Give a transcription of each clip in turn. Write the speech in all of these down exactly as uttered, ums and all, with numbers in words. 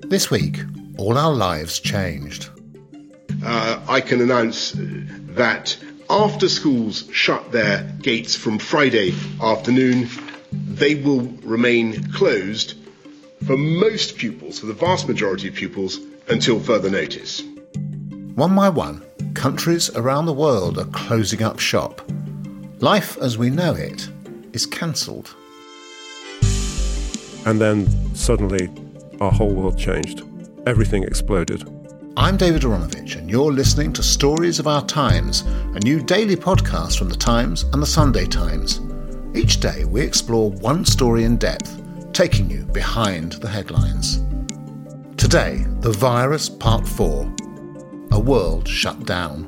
This week, all our lives changed. Uh, I can announce that after schools shut their gates from Friday afternoon, they will remain closed for most pupils, for the vast majority of pupils, until further notice. One by one, countries around the world are closing up shop. Life as we know it is cancelled. And then suddenly our whole world changed. Everything exploded. I'm David Aaronovitch, and you're listening to Stories of Our Times, a new daily podcast from The Times and The Sunday Times. Each day we explore one story in depth, taking you behind the headlines. Today, the virus part four, a world shut down.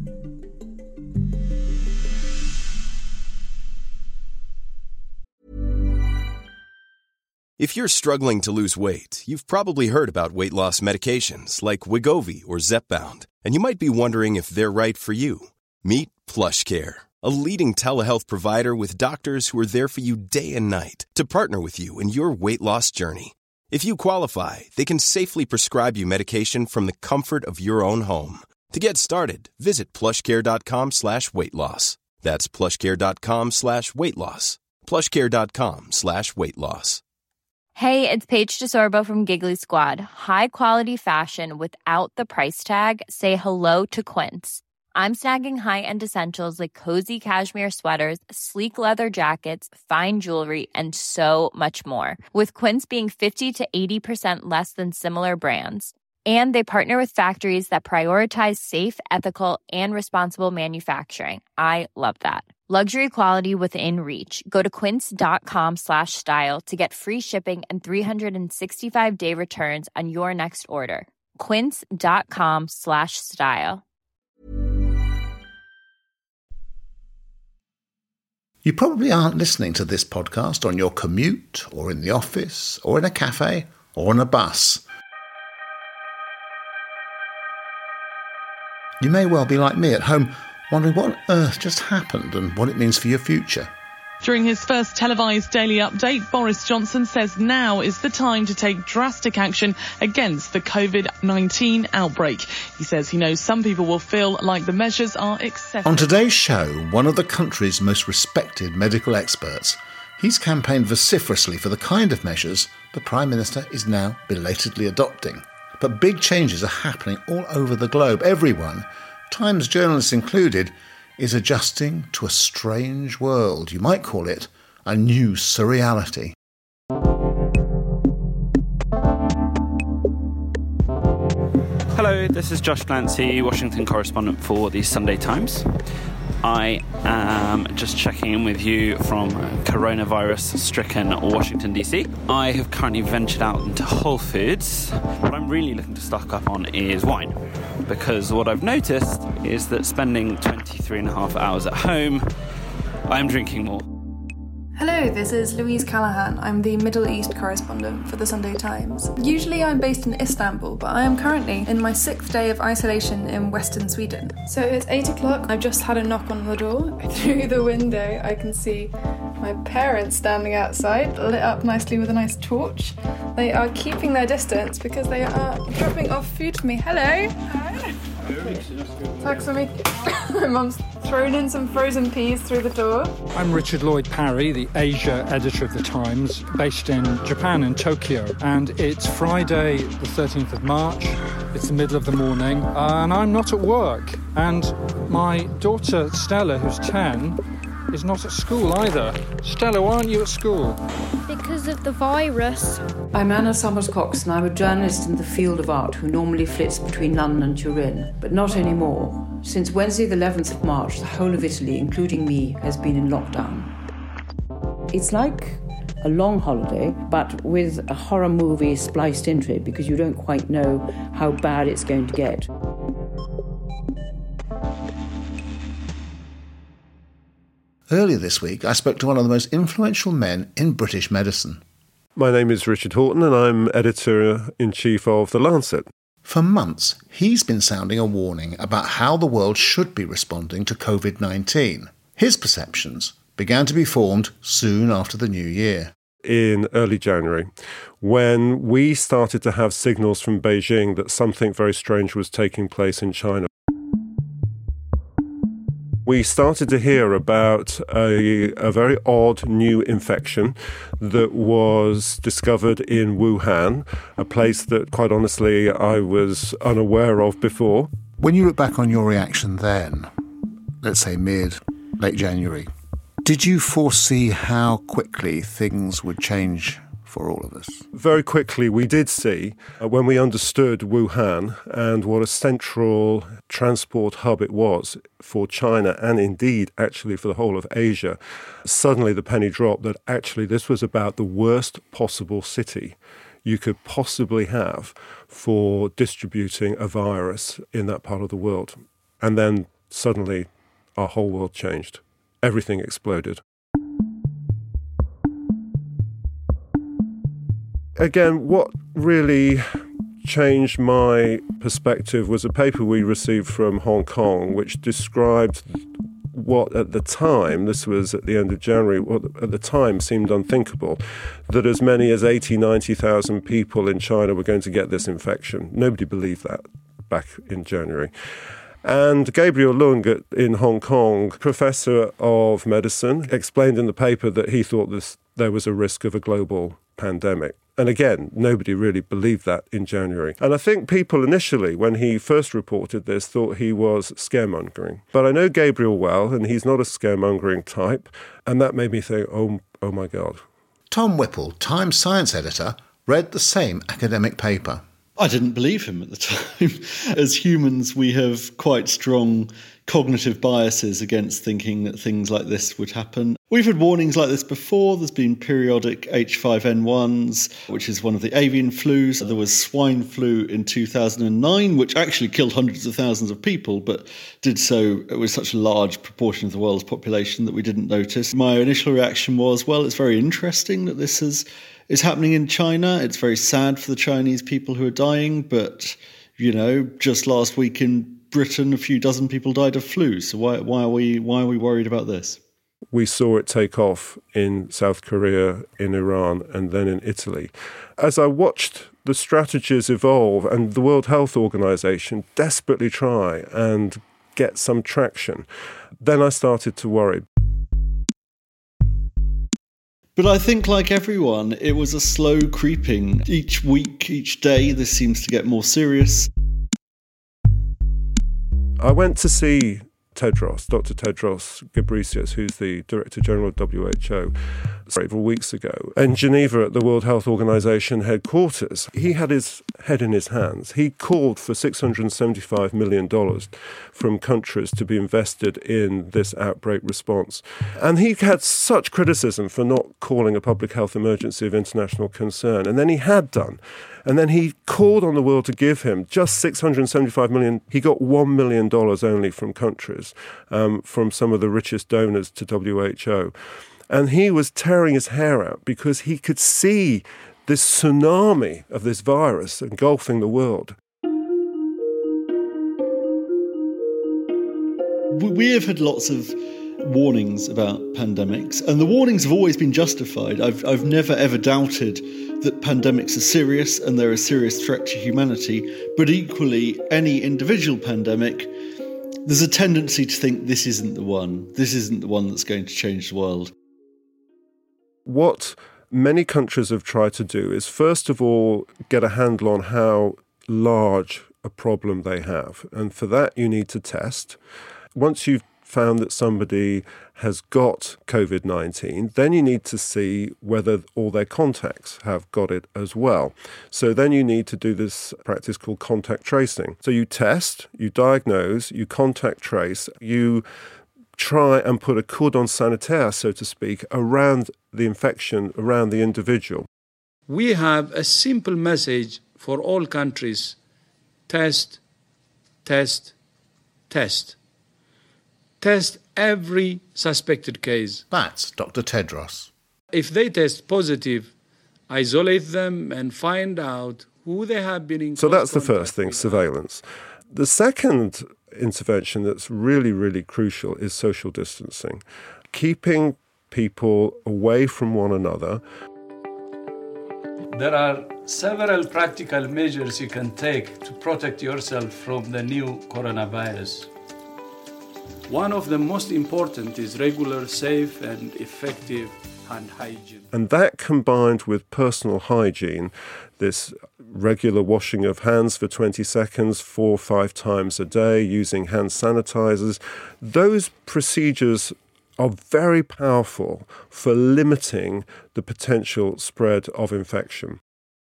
If you're struggling to lose weight, you've probably heard about weight loss medications like Wegovy or Zepbound, and you might be wondering if they're right for you. Meet PlushCare, a leading telehealth provider with doctors who are there for you day and night to partner with you in your weight loss journey. If you qualify, they can safely prescribe you medication from the comfort of your own home. To get started, visit plushcare.com slash weight loss. That's plushcare.com slash weight loss. plushcare.com slash weight loss. Hey, it's Paige DeSorbo from Giggly Squad. High quality fashion without the price tag. Say hello to Quince. I'm snagging high-end essentials like cozy cashmere sweaters, sleek leather jackets, fine jewelry, and so much more. With Quince being fifty to eighty percent less than similar brands. And they partner with factories that prioritize safe, ethical, and responsible manufacturing. I love that. Luxury quality within reach. Go to quince.com slash style to get free shipping and three sixty-five day returns on your next order. Quince.com slash style. You probably aren't listening to this podcast on your commute, or in the office, or in a cafe, or on a bus. You may well be like me at home, wondering what on earth just happened and what it means for your future. During his first televised daily update, Boris Johnson says now is the time to take drastic action against the covid nineteen outbreak. He says he knows some people will feel like the measures are excessive. On today's show, one of the country's most respected medical experts. He's campaigned vociferously for the kind of measures the Prime Minister is now belatedly adopting. But big changes are happening all over the globe. Everyone, Times journalists included, is adjusting to a strange world. You might call it a new surreality. Hello, this is Josh Glancy, Washington correspondent for the Sunday Times. I am just checking in with you from coronavirus-stricken Washington, D C. I have currently ventured out into Whole Foods. What I'm really looking to stock up on is wine, because what I've noticed is that spending twenty-three and a half hours at home, I'm drinking more. Hello, this is Louise Callahan. I'm the Middle East correspondent for the Sunday Times. Usually I'm based in Istanbul, but I am currently in my sixth day of isolation in Western Sweden. So it's eight o'clock. I've just had a knock on the door. Through the window I can see my parents standing outside, lit up nicely with a nice torch. They are keeping their distance because they are dropping off food for me. Hello! Hi. Tack så mycket. My mum's thrown in some frozen peas through the door. I'm Richard Lloyd Parry, the Asia editor of The Times, based in Japan, in Tokyo. And it's Friday, the thirteenth of March. It's the middle of the morning, and I'm not at work. And my daughter, Stella, who's ten, is not at school either. Stella, why aren't you at school? Because of the virus. I'm Anna Summers-Cox, and I'm a journalist in the field of art who normally flits between London and Turin, but not anymore. Since Wednesday the eleventh of March, the whole of Italy, including me, has been in lockdown. It's like a long holiday, but with a horror movie spliced into it, because you don't quite know how bad it's going to get. Earlier this week, I spoke to one of the most influential men in British medicine. My name is Richard Horton, and I'm editor-in-chief of The Lancet. For months, he's been sounding a warning about how the world should be responding to covid nineteen. His perceptions began to be formed soon after the new year. in early January, when we started to have signals from Beijing that something very strange was taking place in China. We started to hear about a, a very odd new infection that was discovered in Wuhan, a place that, quite honestly, I was unaware of before. When you look back on your reaction then, let's say mid, late January, did you foresee how quickly things would change for all of us? Very quickly, we did see, uh, when we understood Wuhan and what a central transport hub it was for China and indeed actually for the whole of Asia, suddenly the penny dropped that actually this was about the worst possible city you could possibly have for distributing a virus in that part of the world. And then suddenly our whole world changed. Everything exploded. Again, what really changed my perspective was a paper we received from Hong Kong, which described what at the time, this was at the end of January, what at the time seemed unthinkable, that as many as eighty, ninety thousand people in China were going to get this infection. Nobody believed that back in January. And Gabriel Leung at, in Hong Kong, professor of medicine, explained in the paper that he thought this, there was a risk of a global pandemic. And again, nobody really believed that in January. And I think people initially, when he first reported this, thought he was scaremongering. But I know Gabriel well, and he's not a scaremongering type. And that made me think, oh, oh my God. Tom Whipple, Times science editor, read the same academic paper. I didn't believe him at the time. As humans, we have quite strong cognitive biases against thinking that things like this would happen. We've had warnings like this before. There's been periodic H five N ones, which is one of the avian flus. There was swine flu in two thousand nine, which actually killed hundreds of thousands of people, but did so with such a large proportion of the world's population that we didn't notice. My initial reaction was, well, it's very interesting that this is is happening in China. It's very sad for the Chinese people who are dying, but, you know, just last week in Britain, a few dozen people died of flu. So why why are we why are we worried about this? We saw it take off in South Korea, in Iran, and then in Italy. As I watched the strategies evolve and the World Health Organization desperately try and get some traction, then I started to worry. But I think, like everyone, it was a slow creeping. Each week, each day, this seems to get more serious. I went to see Tedros, Doctor Tedros Ghebreyesus, who's the Director General of W H O, several weeks ago, in Geneva at the World Health Organization headquarters. He had his head in his hands. He called for six hundred seventy-five million dollars from countries to be invested in this outbreak response. And he had such criticism for not calling a public health emergency of international concern. And then he had done. And then he called on the world to give him just six hundred seventy-five million dollars. He got one million dollars only from countries, um, from some of the richest donors to W H O. And he was tearing his hair out because he could see this tsunami of this virus engulfing the world. We have had lots of warnings about pandemics, and the warnings have always been justified. I've, I've never ever doubted that pandemics are serious and they're a serious threat to humanity, but equally, any individual pandemic, there's a tendency to think this isn't the one. This isn't the one that's going to change the world. What many countries have tried to do is, first of all, get a handle on how large a problem they have. And for that, you need to test. Once you've found that somebody has got COVID nineteen, then you need to see whether all their contacts have got it as well. So then you need to do this practice called contact tracing. So you test, you diagnose, you contact trace, you try and put a cordon sanitaire, so to speak, around the infection, around the individual. We have a simple message for all countries: test, test, test. Test every suspected case. That's Doctor Tedros. If they test positive, isolate them and find out who they have been in. So that's the first thing, surveillance. The second intervention that's really, really crucial is social distancing. Keeping people away from one another. There are several practical measures you can take to protect yourself from the new coronavirus. One of the most important is regular, safe and effective hand hygiene. And that combined with personal hygiene, this regular washing of hands for twenty seconds, four or five times a day, using hand sanitizers, those procedures are very powerful for limiting the potential spread of infection.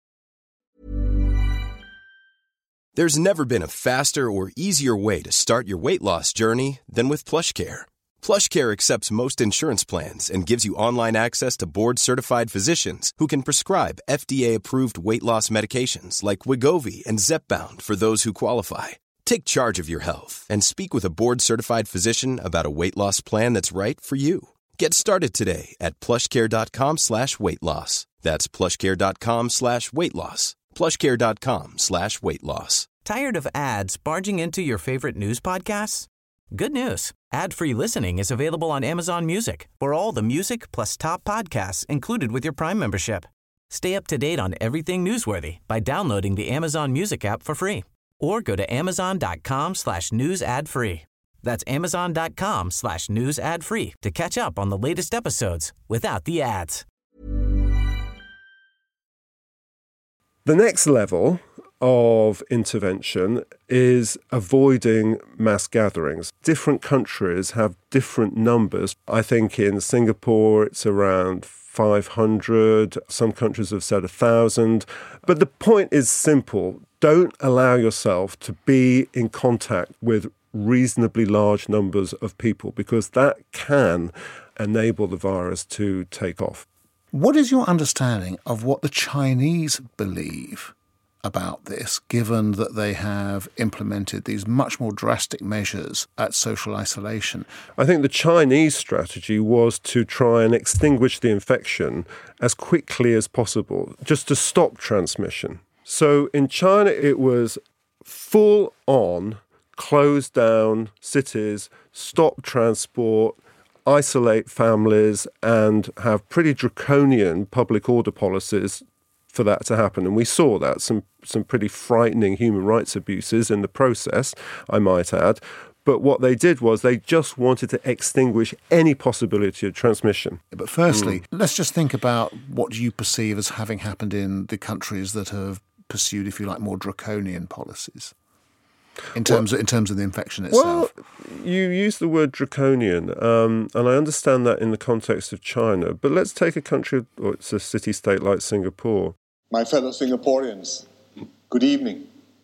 There's never been a faster or easier way to start your weight loss journey than with PlushCare. PlushCare accepts most insurance plans and gives you online access to board-certified physicians who can prescribe F D A-approved weight loss medications like Wegovy and Zepbound for those who qualify. Take charge of your health and speak with a board-certified physician about a weight loss plan that's right for you. Get started today at plushcare.com slash weight loss. That's plushcare.com slash weight loss. plushcare.com slash weight loss. Tired of ads barging into your favorite news podcasts? Good news. Ad-free listening is available on Amazon Music for all the music plus top podcasts included with your Prime membership. Stay up to date on everything newsworthy by downloading the Amazon Music app for free or go to amazon.com slash news ad free. That's amazon.com slash news ad free to catch up on the latest episodes without the ads. The next level of intervention is avoiding mass gatherings. Different countries have different numbers. I think in Singapore it's around five hundred. Some countries have said one thousand. But the point is simple. Don't allow yourself to be in contact with reasonably large numbers of people because that can enable the virus to take off. What is your understanding of what the Chinese believe about this, given that they have implemented these much more drastic measures at social isolation? I think the Chinese strategy was to try and extinguish the infection as quickly as possible, just to stop transmission. So in China, it was full on, close down cities, stop transport, isolate families, and have pretty draconian public order policies for that to happen. And we saw that, some some pretty frightening human rights abuses in the process, I might add. But what they did was they just wanted to extinguish any possibility of transmission. But firstly, mm. let's just think about what you perceive as having happened in the countries that have pursued, if you like, more draconian policies. In terms, well, of, in terms of the infection itself? Well, you use the word draconian, um, and I understand that in the context of China. But let's take a country, or it's a city-state like Singapore. My fellow Singaporeans, good evening.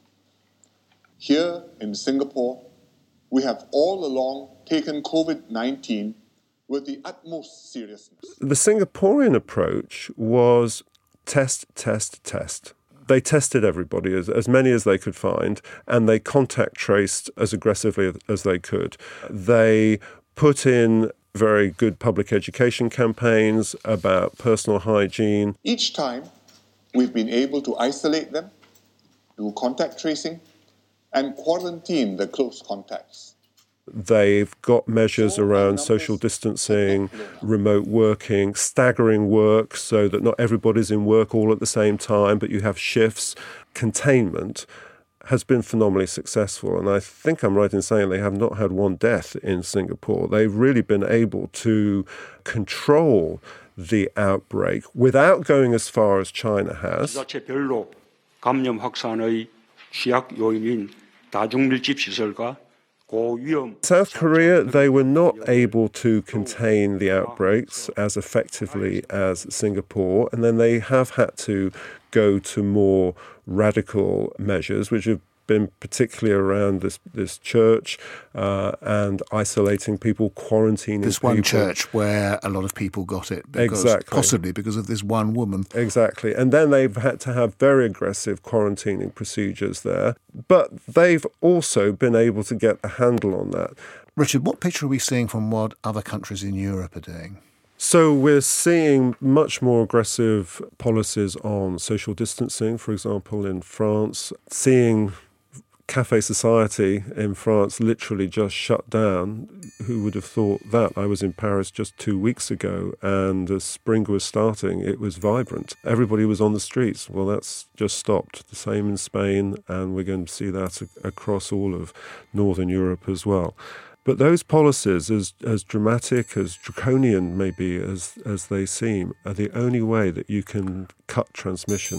Here in Singapore, we have all along taken COVID nineteen with the utmost seriousness. The Singaporean approach was test, test, test. They tested everybody, as, as many as they could find, and they contact traced as aggressively as they could. They put in very good public education campaigns about personal hygiene. Each time, we've been able to isolate them, do contact tracing, and quarantine the close contacts. They've got measures around social distancing, remote working, staggering work so that not everybody's in work all at the same time, but you have shifts. Containment has been phenomenally successful. And I think I'm right in saying they have not had one death in Singapore. They've really been able to control the outbreak without going as far as China has. 지자체별로 감염 확산의 취약 요인인 다중밀집 시설과 South Korea, they were not able to contain the outbreaks as effectively as Singapore, and then they have had to go to more radical measures, which have been particularly around this this church uh, and isolating people, quarantining this people. This one church where a lot of people got it, because, exactly. possibly because of this one woman. Exactly. And then they've had to have very aggressive quarantining procedures there. But they've also been able to get a handle on that. Richard, what picture are we seeing from what other countries in Europe are doing? So we're seeing much more aggressive policies on social distancing, for example, in France, seeing Café Society in France literally just shut down. Who would have thought that? I was in Paris just two weeks ago, and as spring was starting, it was vibrant. Everybody was on the streets. Well, that's just stopped. The same in Spain, and we're going to see that across all of Northern Europe as well. But those policies, as as dramatic, as draconian maybe as, as they seem, are the only way that you can cut transmission.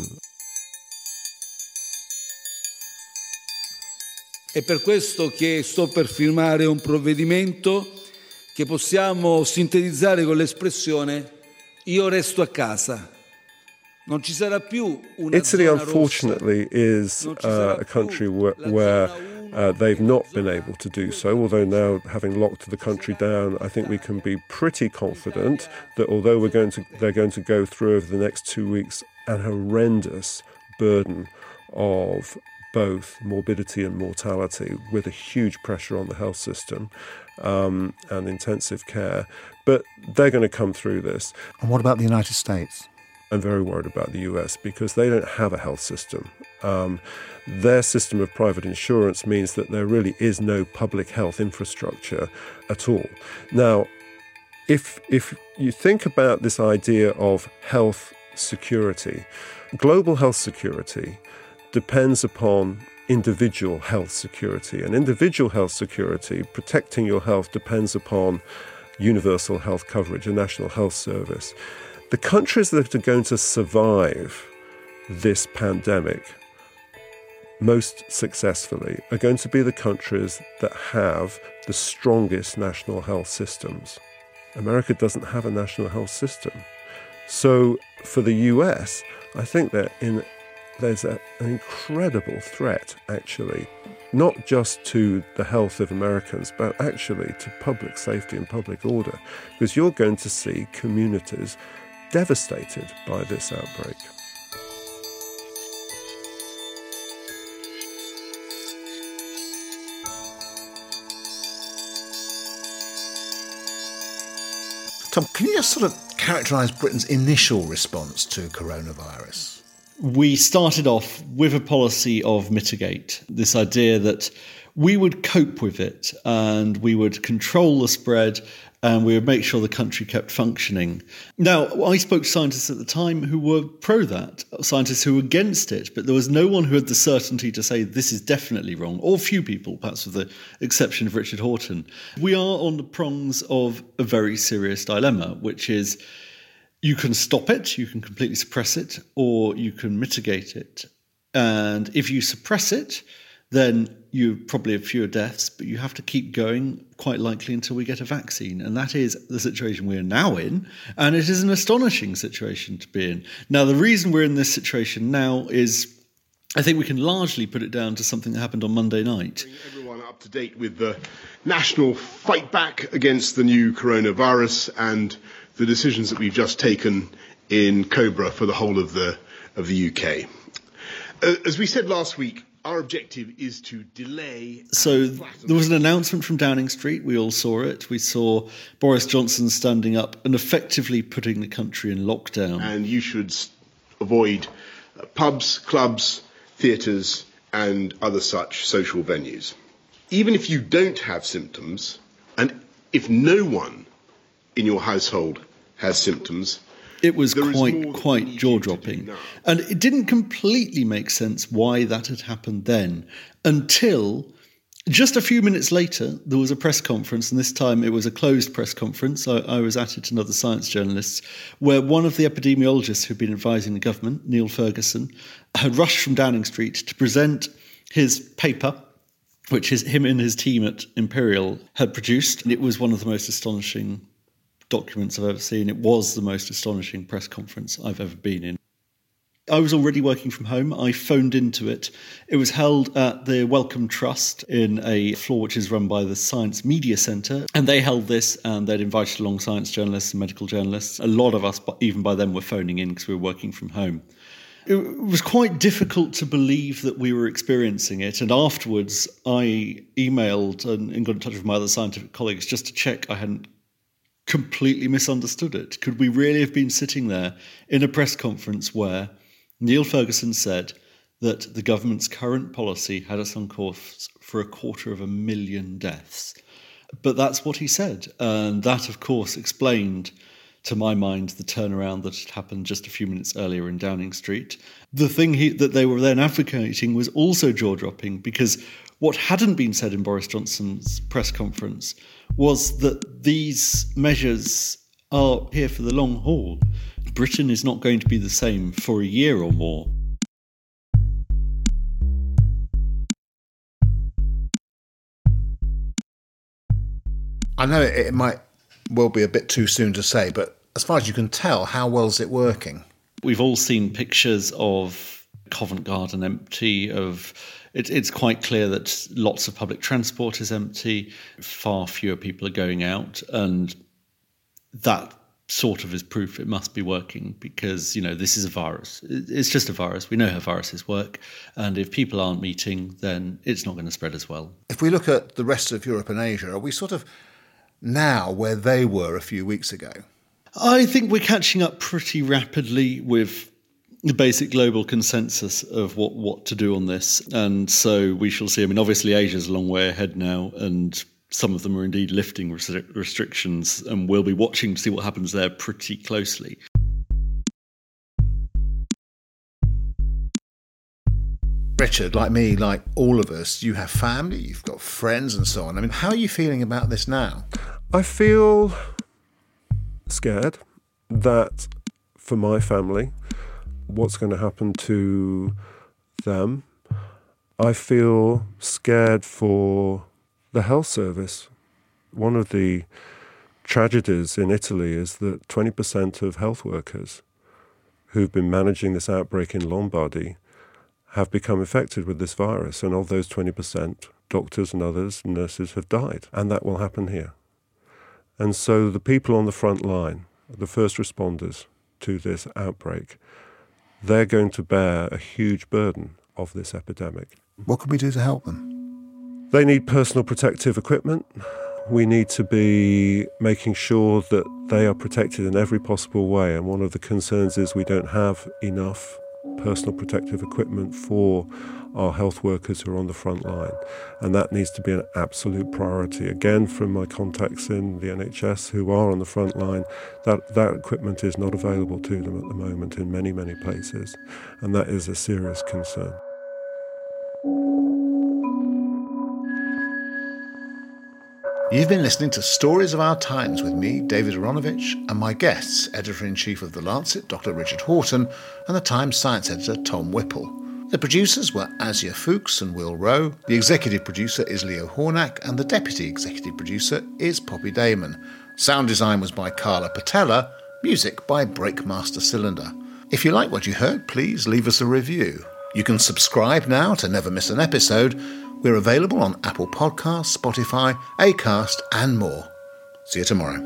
È per questo che sto per firmare un provvedimento che possiamo sintetizzare con l'espressione io resto a casa. Non ci sarà più una Italy, zona unfortunately, is uh, a country where, where uh, they've not been able to do so, although now, having locked the country down, I think we can be pretty confident that although we're going to, they're going to go through over the next two weeks an horrendous burden of both morbidity and mortality, with a huge pressure on the health system um, and intensive care. But they're going to come through this. And what about the United States? I'm very worried about the U S because they don't have a health system. Um, their system of private insurance means that there really is no public health infrastructure at all. Now, if if you think about this idea of health security, global health security depends upon individual health security. And individual health security, protecting your health, depends upon universal health coverage, a national health service. The countries that are going to survive this pandemic most successfully are going to be the countries that have the strongest national health systems. America doesn't have a national health system. So for the U S, I think that in there's a, an incredible threat, actually, not just to the health of Americans, but actually to public safety and public order, because you're going to see communities devastated by this outbreak. Tom, can you just sort of characterise Britain's initial response to coronavirus? We started off with a policy of mitigate, this idea that we would cope with it and we would control the spread and we would make sure the country kept functioning. Now, I spoke to scientists at the time who were pro that, scientists who were against it, but there was no one who had the certainty to say this is definitely wrong, or few people, perhaps with the exception of Richard Horton. We are on the prongs of a very serious dilemma, which is you can stop it, you can completely suppress it, or you can mitigate it. And if you suppress it, then you probably have fewer deaths, but you have to keep going, quite likely, until we get a vaccine. And that is the situation we are now in, and it is an astonishing situation to be in. Now, the reason we're in this situation now is, I think we can largely put it down to something that happened on Monday night. Bring everyone up to date with the national fight back against the new coronavirus and the decisions that we've just taken in COBRA for the whole of the of the U K. Uh, as we said last week, our objective is to delay... So there was an announcement from Downing Street. We all saw it. We saw Boris Johnson standing up and effectively putting the country in lockdown. And you should avoid uh, pubs, clubs, theatres and other such social venues. Even if you don't have symptoms, and if no one in your household has symptoms, it was quite quite jaw-dropping. And it didn't completely make sense why that had happened then, until just a few minutes later there was a press conference, and this time it was a closed press conference. I, I was at it and other science journalists, where one of the epidemiologists who'd been advising the government, Neil Ferguson, had rushed from Downing Street to present his paper, which his, him and his team at Imperial had produced. And it was one of the most astonishing documents I've ever seen. It was the most astonishing press conference I've ever been in. I was already working from home. I phoned into it. It was held at the Wellcome Trust in a floor which is run by the Science Media Centre. And they held this, and they'd invited along science journalists and medical journalists. A lot of us, even by then, were phoning in because we were working from home. It was quite difficult to believe that we were experiencing it. And afterwards, I emailed and, and got in touch with my other scientific colleagues just to check I hadn't completely misunderstood it. Could we really have been sitting there in a press conference where Neil Ferguson said, that the government's current policy had us on course for a quarter of a million deaths. But that's what he said. And that, of course, explained, to my mind, the turnaround that had happened just a few minutes earlier in Downing Street. The thing he, that they were then advocating was also jaw-dropping, because what hadn't been said in Boris Johnson's press conference was that these measures are here for the long haul. Britain is not going to be the same for a year or more. I know it, it might well be a bit too soon to say, but as far as you can tell, how well is it working? We've all seen pictures of Covent Garden empty, of it, it's quite clear that lots of public transport is empty, far fewer people are going out, and that sort of is proof it must be working, because, you know, this is a virus. It's just a virus. We know how viruses work, and if people aren't meeting, then it's not going to spread as well. If we look at the rest of Europe and Asia, are we sort of now where they were a few weeks ago? I think we're catching up pretty rapidly with the basic global consensus of what, what to do on this. And so we shall see. I mean, obviously, Asia's a long way ahead now, and some of them are indeed lifting restri- restrictions, and we'll be watching to see what happens there pretty closely. Richard, like me, like all of us, you have family, you've got friends and so on. I mean, how are you feeling about this now? I feel scared that for my family, what's going to happen to them. I feel scared for the health service. One of the tragedies in Italy is that twenty percent of health workers who've been managing this outbreak in Lombardy have become infected with this virus, and of those twenty percent, doctors and others, nurses, have died, and that will happen here. And so the people on the front line, the first responders to this outbreak, they're going to bear a huge burden of this epidemic. What can we do to help them? They need personal protective equipment. We need to be making sure that they are protected in every possible way, and one of the concerns is we don't have enough personal protective equipment for our health workers who are on the front line, and that needs to be an absolute priority. Again, from my contacts in the N H S who are on the front line, that, that equipment is not available to them at the moment in many, many places, and that is a serious concern. You've been listening to Stories of Our Times with me, David Aronovich, and my guests, Editor-in-Chief of The Lancet, Doctor Richard Horton, and the Times Science Editor, Tom Whipple. The producers were Asia Fuchs and Will Rowe, the executive producer is Leo Hornack, and the deputy executive producer is Poppy Damon. Sound design was by Carla Patella, music by Breakmaster Cylinder. If you like what you heard, please leave us a review. You can subscribe now to never miss an episode. We're available on Apple Podcasts, Spotify, Acast, and more. See you tomorrow.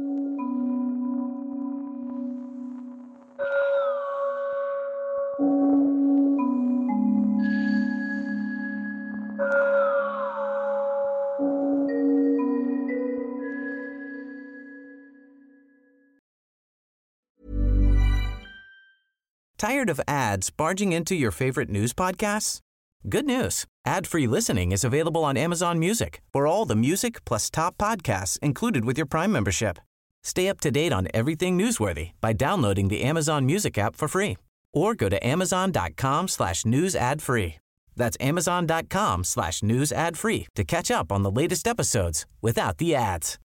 Tired of ads barging into your favorite news podcasts? Good news. Ad-free listening is available on Amazon Music for all the music plus top podcasts included with your Prime membership. Stay up to date on everything newsworthy by downloading the Amazon Music app for free or go to amazon.com slash news ad free. That's amazon.com slash news ad free to catch up on the latest episodes without the ads.